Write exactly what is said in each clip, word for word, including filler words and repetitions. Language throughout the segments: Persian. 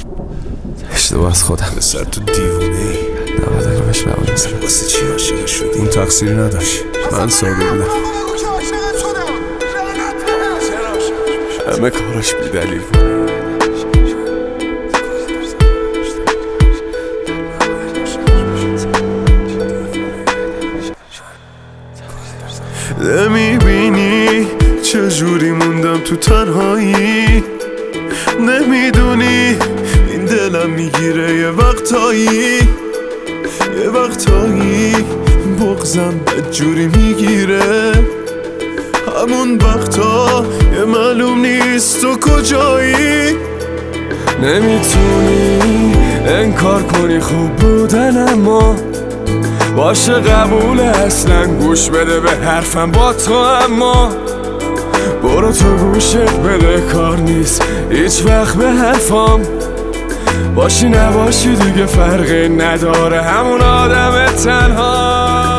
اشتباه از خودم. پسر تو دیوونه ای. نباید روش بمونه. واسه چی عاشق شدی؟ اون تقصیری نداشت، من ساده بودم. همه کاراش بی دلیل بود. نمیبینی چجوری موندم تو تنهایی؟ نمیدونی این دلم میگیره یه وقتایی، یه وقتایی بغزم بدجوری میگیره. همون وقتا یه معلوم نیست تو کجایی. نمیتونی انکار کنی خوب بودن، اما باشه قبوله، اصلا گوش بده به حرفم با تو. اما برو تو گوشت بده، کار نیست هیچ وقت به حرفام. باشی نباشی دیگه فرقی نداره، همون آدم تنها.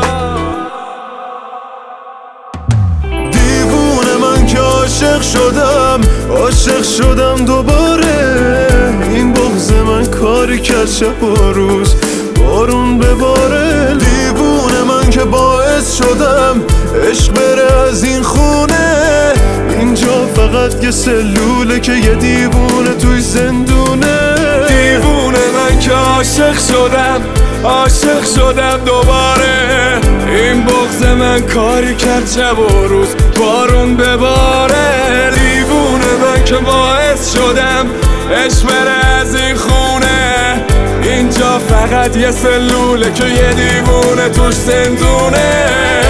دیوونه من که عاشق شدم، عاشق شدم دوباره. این بغض من کاری کرد شب و روز بارون بباره. دیوونه من که باعث شدم عشق بره از این خونه. اینجا فقط یه سلوله که یه دیوونه توی زندونه. دیوونه من که عاشق شدم، عاشق شدم دوباره. این بغض من کاری کرد شب و روز بارون بباره. دیوونه من که باعث شدم عشق بره از این خونه. اینجا فقط یه سلوله که یه دیوونه توش زندونه.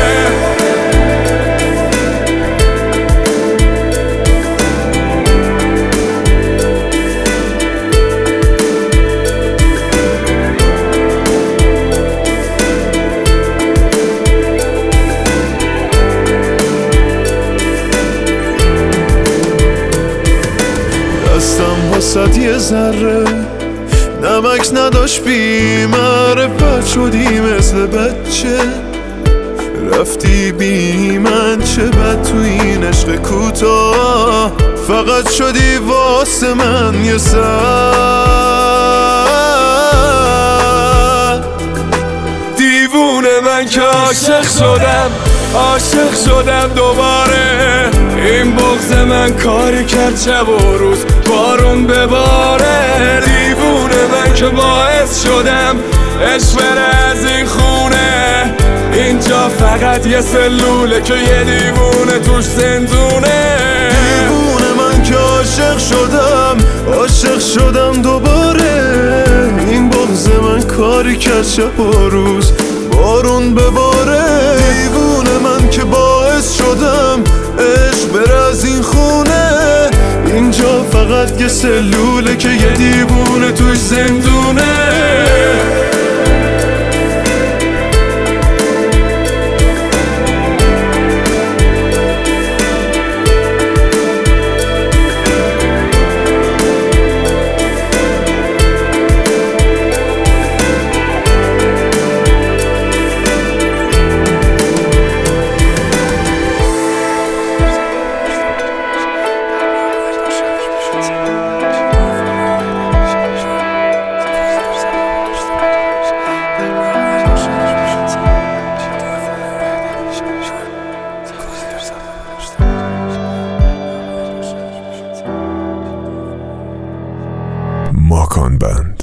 دستم واسد یه ذره نمک نداشت، بی معرفت شدی مثل بچه. رفتی بی من، چه بد تو این عشق کوتاه. فقط شدی واسه من یه سر. دیوونه من که عاشق شدم، عاشق شدم دوباره. این بغض من کاری کرد شب و روز بارون بباره. دیوونه من که باعث شدم عشق بره از این خونه. اینجا فقط یه سلوله که یه دیوونه توش زندونه. دیوونه من که عاشق شدم، عاشق شدم دوباره. این بغض من کاری کرد شب و روز بارون بباره. دیوونه من که باعث شدم عشق بره از این خونه. اینجا فقط یه سلوله که یه دیوونه توش زندونه. ماکان بند.